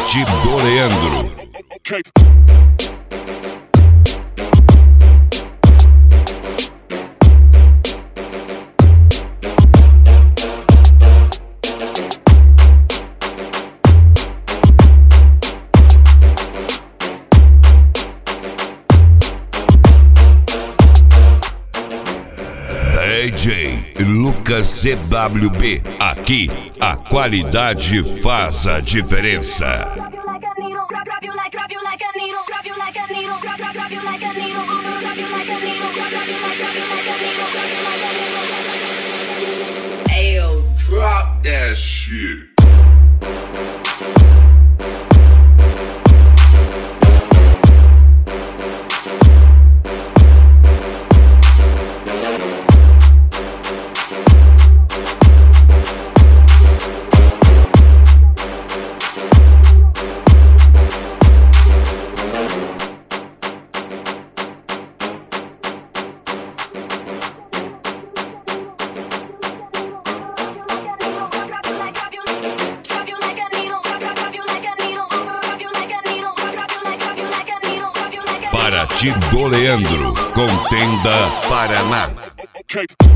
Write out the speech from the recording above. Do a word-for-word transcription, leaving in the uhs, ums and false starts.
Paraty do Leandro. D J Lucas C W B, aqui a qualidade faz a diferença. Ayo, drop that shit. Paraty do Leandro, Contenda, Paraná.